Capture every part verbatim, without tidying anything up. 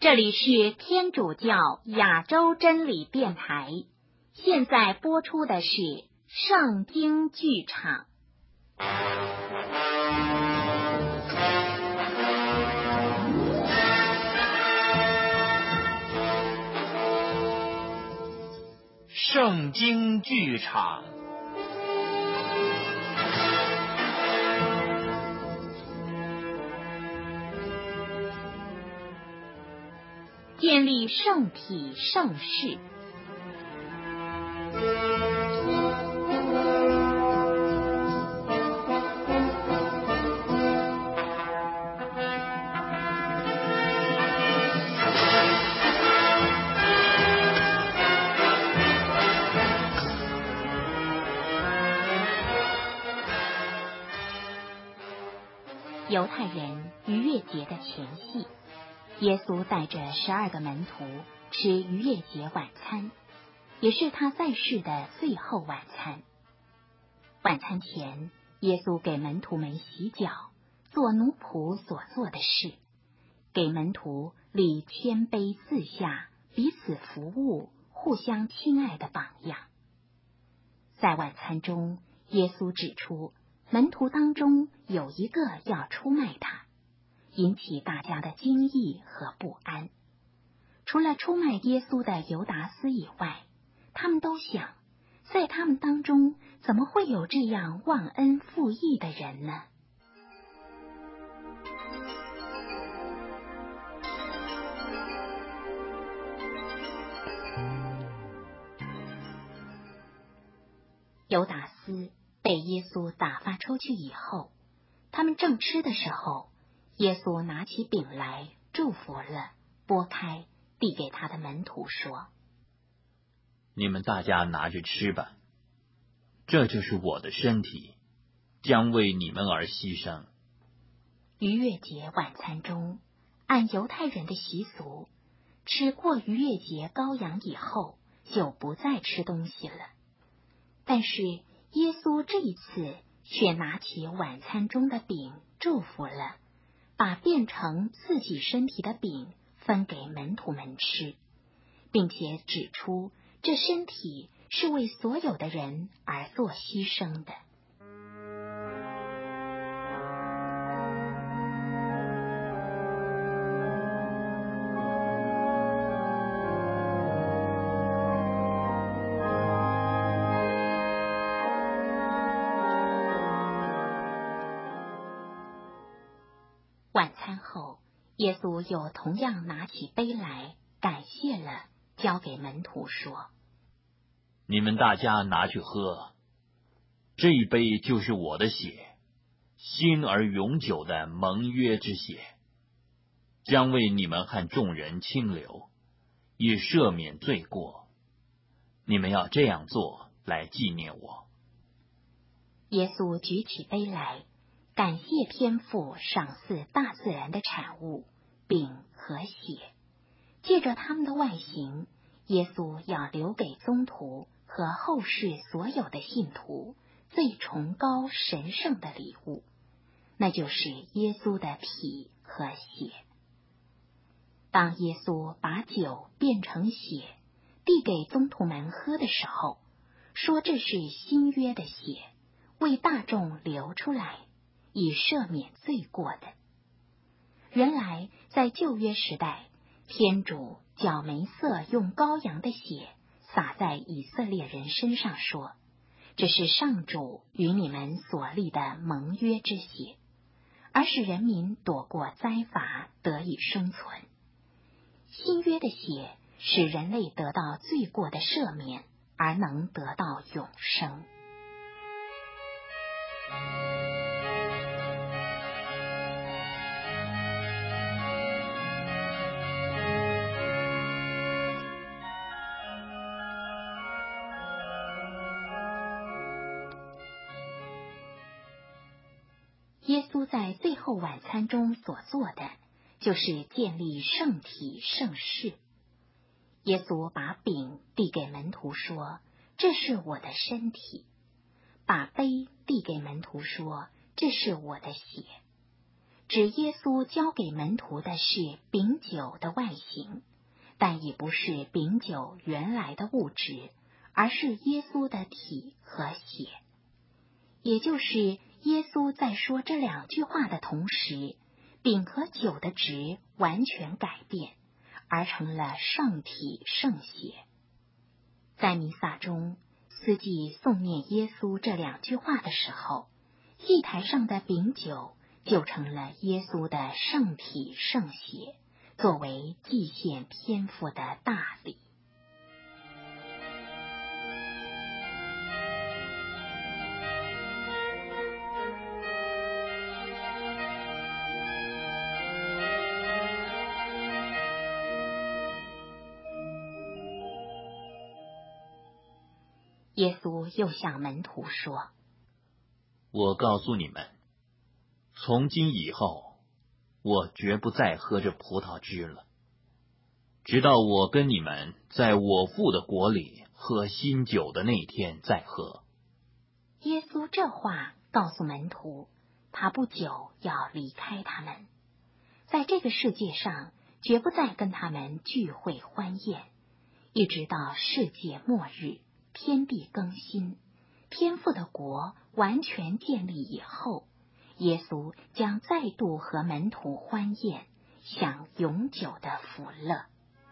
这里是天主教亚洲真理电台，现在播出的是圣经剧场。 圣经剧场。 建立圣体圣事。犹太人逾越节的前夕，耶稣带着十二个门徒吃逾越节晚餐，也是他在世的最后晚餐。晚餐前，耶稣给门徒们洗脚，做奴仆所做的事，给门徒立谦卑自下、彼此服务、互相亲爱的榜样。在晚餐中，耶稣指出门徒当中有一个要出卖他，引起大家的惊异和不安。除了出卖耶稣的犹达斯以外，他们都想，在他们当中怎么会有这样忘恩负义的人呢？犹达斯被耶稣打发出去以后，他们正吃的时候，耶稣拿起饼来，祝福了，拨开，递给他的门徒说： 你们大家拿着吃吧，这就是我的身体，将为你们而牺牲。 逾越节晚餐中，按犹太人的习俗，吃过逾越节羔羊以后，就不再吃东西了。但是耶稣这一次却拿起晚餐中的饼，祝福了，把变成自己身体的饼分给门徒们吃，并且指出这身体是为所有的人而做牺牲的。晚餐后，耶稣又同样拿起杯来，感谢了，交给门徒说： 你们大家拿去喝，这一杯就是我的血，新而永久的盟约之血，将为你们和众人清流，以赦免罪过。你们要这样做来纪念我。 耶稣举起杯来，感谢天父赏赐大自然的产物，饼和血，借着他们的外形，耶稣要留给宗徒和后世所有的信徒最崇高神圣的礼物，那就是耶稣的体和血。当耶稣把酒变成血，递给宗徒们喝的时候，说这是新约的血，为大众流出来，以赦免罪过的。原来在旧约时代，天主叫梅瑟用羔羊的血洒在以色列人身上，说这是上主与你们所立的盟约之血，而使人民躲过灾罚，得以生存。新约的血使人类得到罪过的赦免，而能得到永生。耶稣在最后晚餐中所做的，就是建立圣体圣事。耶稣把饼递给门徒说：这是我的身体。把杯递给门徒说：这是我的血。 指耶稣交给门徒的是饼酒的外形，但也不是饼酒原来的物质，而是耶稣的体和血。也就是耶稣在说这两句话的同时，饼和酒的质完全改变，而成了圣体圣血。在弥撒中，司祭诵念耶稣这两句话的时候，祭台上的饼酒就成了耶稣的圣体圣血，作为祭献天父的大礼。耶稣又向门徒说： 我告诉你们，从今以后，我绝不再喝这葡萄汁了，直到我跟你们在我父的国里喝新酒的那天再喝。 耶稣这话告诉门徒，他不久要离开他们，在这个世界上绝不再跟他们聚会欢宴，一直到世界末日，天地更新，天父的国完全建立以后，耶稣将再度和门徒欢宴，享永久的福乐。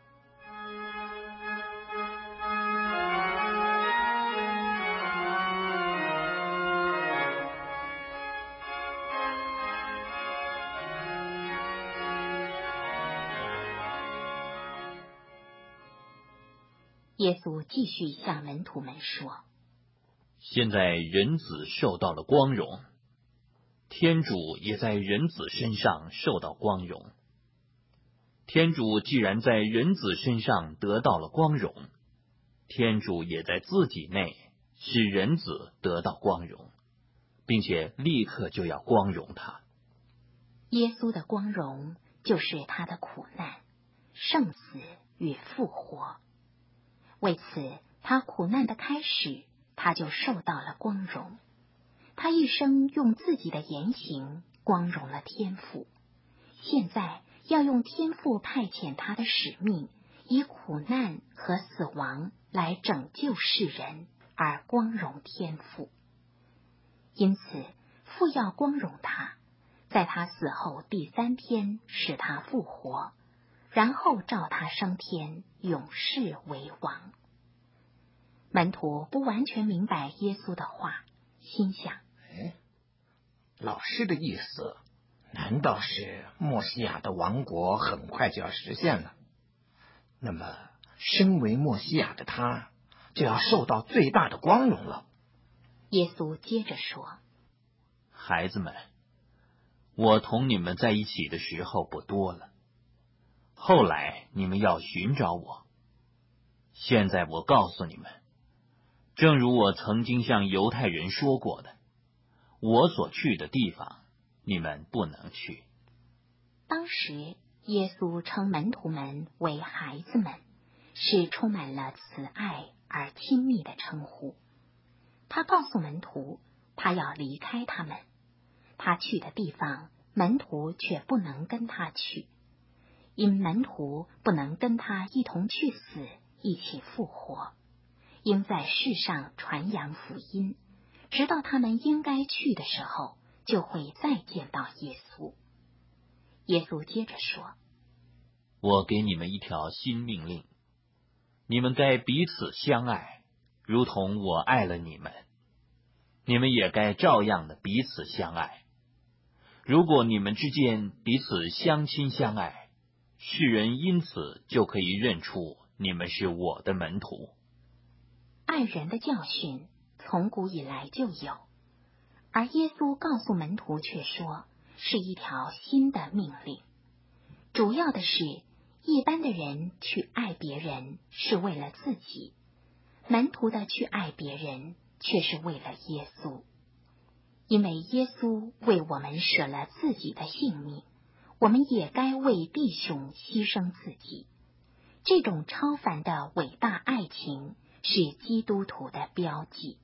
耶稣继续向门徒们说： 现在人子受到了光荣，天主也在人子身上受到光荣。天主既然在人子身上得到了光荣，天主也在自己内使人子得到光荣，并且立刻就要光荣他。 耶稣的光荣就是他的苦难、圣死与复活。为此，他苦难的开始，他就受到了光荣。他一生用自己的言行光荣了天父，现在要用天父派遣他的使命，以苦难和死亡来拯救世人，而光荣天父。因此，父要光荣他，在他死后第三天使他复活，然后召他升天，永世为王。门徒不完全明白耶稣的话，心想： 哎，老师的意思，难道是默西亚的王国很快就要实现了？那么，身为默西亚的他，就要受到最大的光荣了。 耶稣接着说： 孩子们，我同你们在一起的时候不多了，后来你们要寻找我。现在我告诉你们，正如我曾经向犹太人说过的，我所去的地方，你们不能去。 当时，耶稣称门徒们为孩子们，是充满了慈爱而亲密的称呼。他告诉门徒，他要离开他们，他去的地方，门徒却不能跟他去，因门徒不能跟他一同去死，一起复活，应在世上传扬福音，直到他们应该去的时候，就会再见到耶稣。耶稣接着说： 我给你们一条新命令，你们该彼此相爱，如同我爱了你们，你们也该照样的彼此相爱。如果你们之间彼此相亲相爱，世人因此就可以认出你们是我的门徒。 爱人的教训从古以来就有，而耶稣告诉门徒却说是一条新的命令。主要的是，一般的人去爱别人是为了自己，门徒的去爱别人却是为了耶稣。因为耶稣为我们舍了自己的性命，我们也该为弟兄牺牲自己。这种超凡的伟大爱情是基督徒的标记。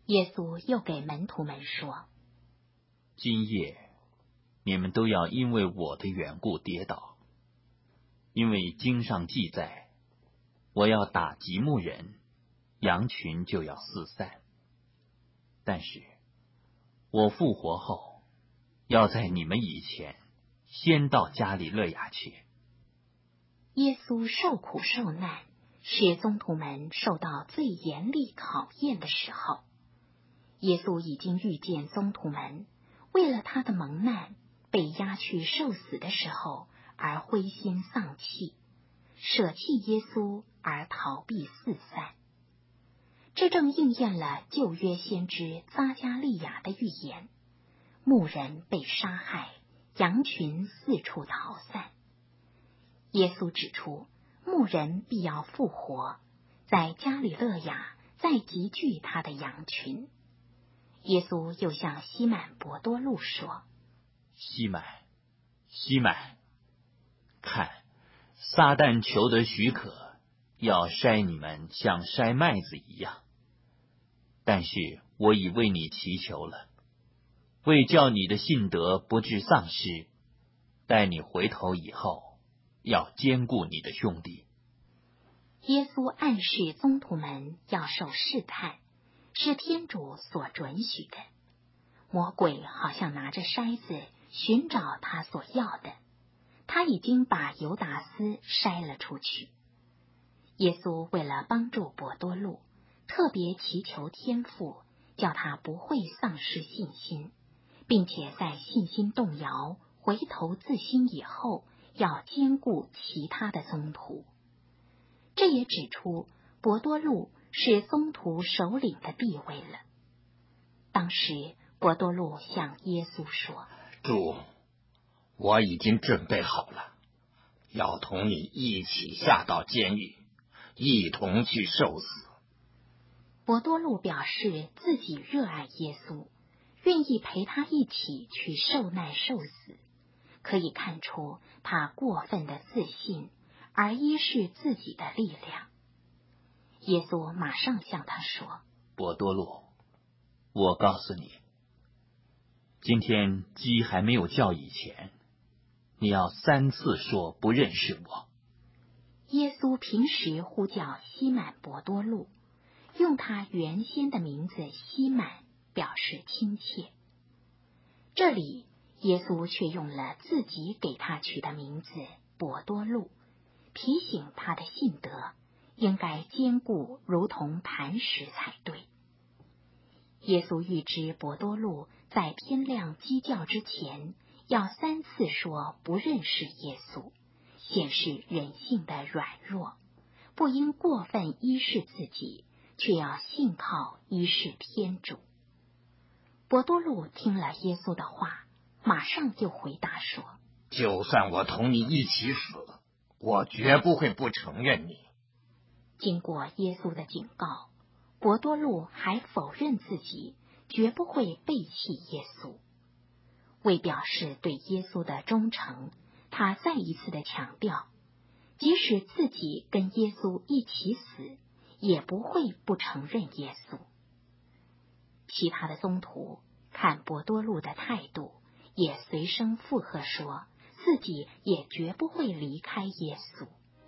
耶稣又给门徒们说： 今夜你们都要因为我的缘故跌倒，因为经上记载，我要打击牧人，羊群就要四散。但是我复活后，要在你们以前先到加里肋亚去。 耶稣受苦受难，是宗徒们受到最严厉考验的时候。耶稣已经预见宗徒们为了他的蒙难被押去受死的时候而灰心丧气，舍弃耶稣而逃避四散。这正应验了旧约先知撒迦利亚的预言，牧人被杀害，羊群四处逃散。耶稣指出，牧人必要复活，在加里肋亚再集聚他的羊群。耶稣又向西满伯多禄说： 西满，西满，看，撒旦求得许可，要筛你们像筛麦子一样，但是我已为你祈求了，为叫你的信德不致丧失，待你回头以后，要兼顾你的兄弟。 耶稣暗示宗徒们要受试探，是天主所准许的。魔鬼好像拿着筛子寻找他所要的，他已经把犹达斯筛了出去。耶稣为了帮助伯多禄，特别祈求天父，叫他不会丧失信心，并且在信心动摇、回头自新以后，要兼顾其他的宗徒。这也指出伯多禄是宗徒首领的地位了。当时伯多禄向耶稣说： 主，我已经准备好了，要同你一起下到监狱，一同去受死。 伯多禄表示自己热爱耶稣，愿意陪他一起去受难受死，可以看出他过分的自信，而依恃自己的力量。耶稣马上向他说： 伯多禄，我告诉你，今天鸡还没有叫以前，你要三次说不认识我。 耶稣平时呼叫西满伯多禄，用他原先的名字西满表示亲切。这里耶稣却用了自己给他取的名字伯多禄，提醒他的信德应该坚固如同磐石才对。耶稣预知伯多禄在天亮鸡叫之前要三次说不认识耶稣，显示人性的软弱，不应过分依恃自己，却要信靠依恃天主。伯多禄听了耶稣的话，马上就回答说： 就算我同你一起死，我绝不会不承认你。 经过耶稣的警告，伯多禄还否认自己绝不会背弃耶稣。为表示对耶稣的忠诚，他再一次的强调，即使自己跟耶稣一起死，也不会不承认耶稣。其他的宗徒看伯多禄的态度，也随声附和说，自己也绝不会离开耶稣。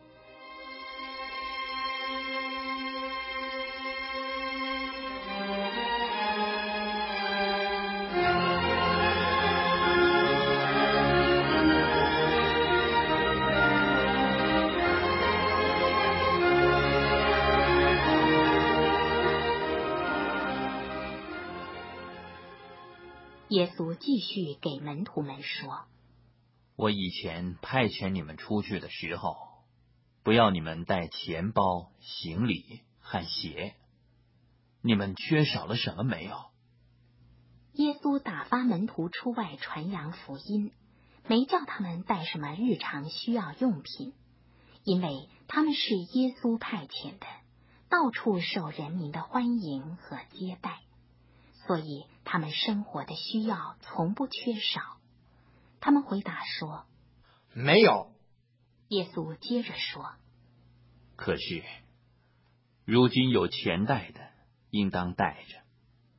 耶稣继续给门徒们说： 我以前派遣你们出去的时候，不要你们带钱包、行李和鞋，你们缺少了什么没有？ 耶稣打发门徒出外传扬福音，没叫他们带什么日常需要用品，因为他们是耶稣派遣的，到处受人民的欢迎和接待，所以他们生活的需要从不缺少。他们回答说： 没有。 耶稣接着说： 可是如今有钱带的，应当带着；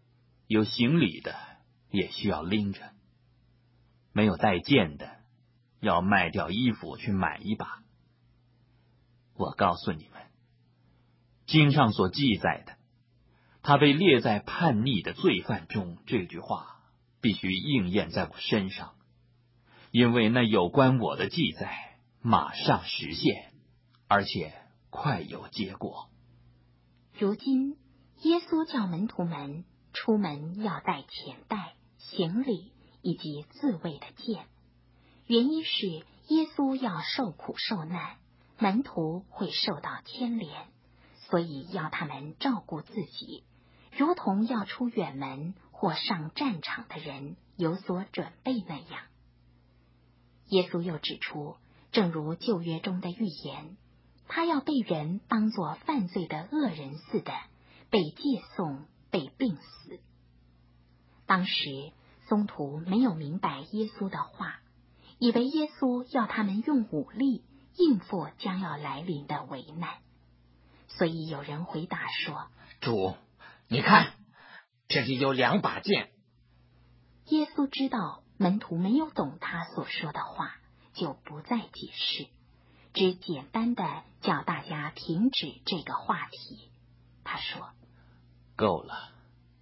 有行李的也需要拎着，没有带剑的要卖掉衣服去买一把。我告诉你们，经上所记载的，他被列在叛逆的罪犯中，这句话必须应验在我身上，因为那有关我的记载马上实现，而且快有结果。 如今耶稣叫门徒们出门要带钱袋、行李以及自卫的剑，原因是耶稣要受苦受难，门徒会受到牵连，所以要他们照顾自己，如同要出远门或上战场的人有所准备那样。耶稣又指出，正如旧约中的预言，他要被人当作犯罪的恶人似的，被借送，被病死。当时宗徒没有明白耶稣的话，以为耶稣要他们用武力应付将要来临的危难，所以有人回答说： 主，你看，这里有两把剑。 耶稣知道门徒没有懂他所说的话，就不再解释，只简单的叫大家停止这个话题。他说： 够了。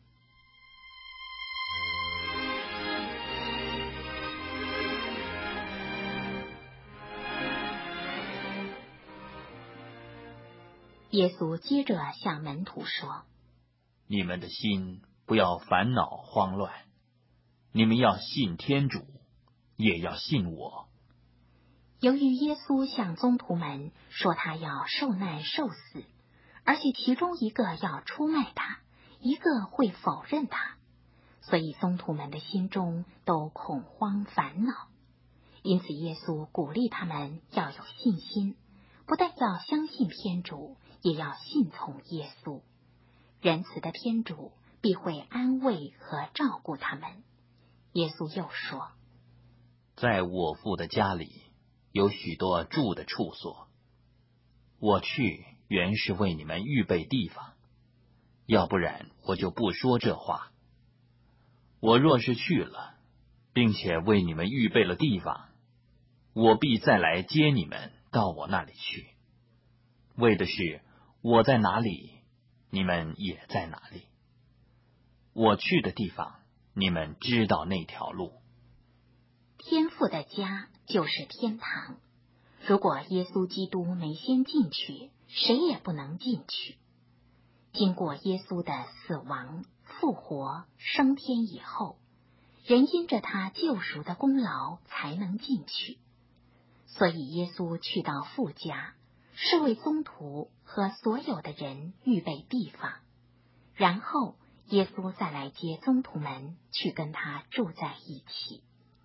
耶稣接着向门徒说： 你们的心不要烦恼慌乱，你们要信天主，也要信我。 由于耶稣向宗徒们说他要受难受死，而且其中一个要出卖他，一个会否认他，所以宗徒们的心中都恐慌烦恼。因此耶稣鼓励他们要有信心，不但要相信天主，也要信从耶稣。仁慈的天主必会安慰和照顾他们。耶稣又说： 在我父的家里有许多住的处所，我去原是为你们预备地方，要不然我就不说这话。我若是去了，并且为你们预备了地方，我必再来接你们到我那里去，为的是我在哪里，你们也在哪里。我去的地方，你们知道那条路。 天父的家就是天堂，如果耶稣基督没先进去，谁也不能进去。经过耶稣的死亡、复活、升天以后，人因着他救赎的功劳才能进去。所以耶稣去到父家，是为宗徒和所有的人预备地方，然后耶稣再来接宗徒们去跟他住在一起。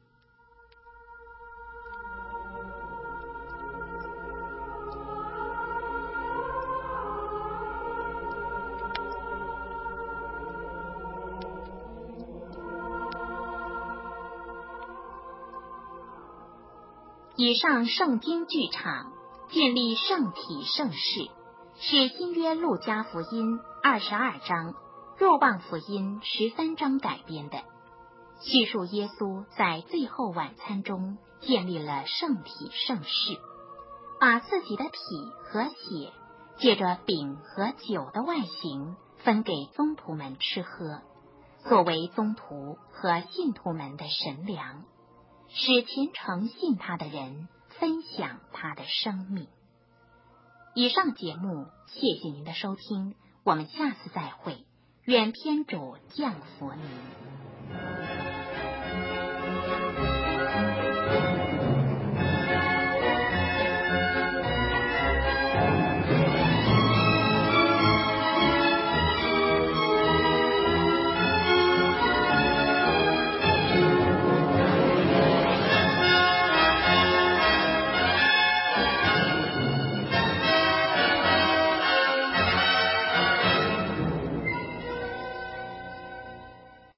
以上圣经剧场建立圣体圣事，是新约路加福音二十二章、若望福音十三章改编的，叙述耶稣在最后晚餐中建立了圣体圣事，把自己的体和血借着饼和酒的外形分给宗徒们吃喝，作为宗徒和信徒们的神粮，使虔诚信他的人分享他的生命。以上节目，谢谢您的收听，我们下次再会，愿天主降福您。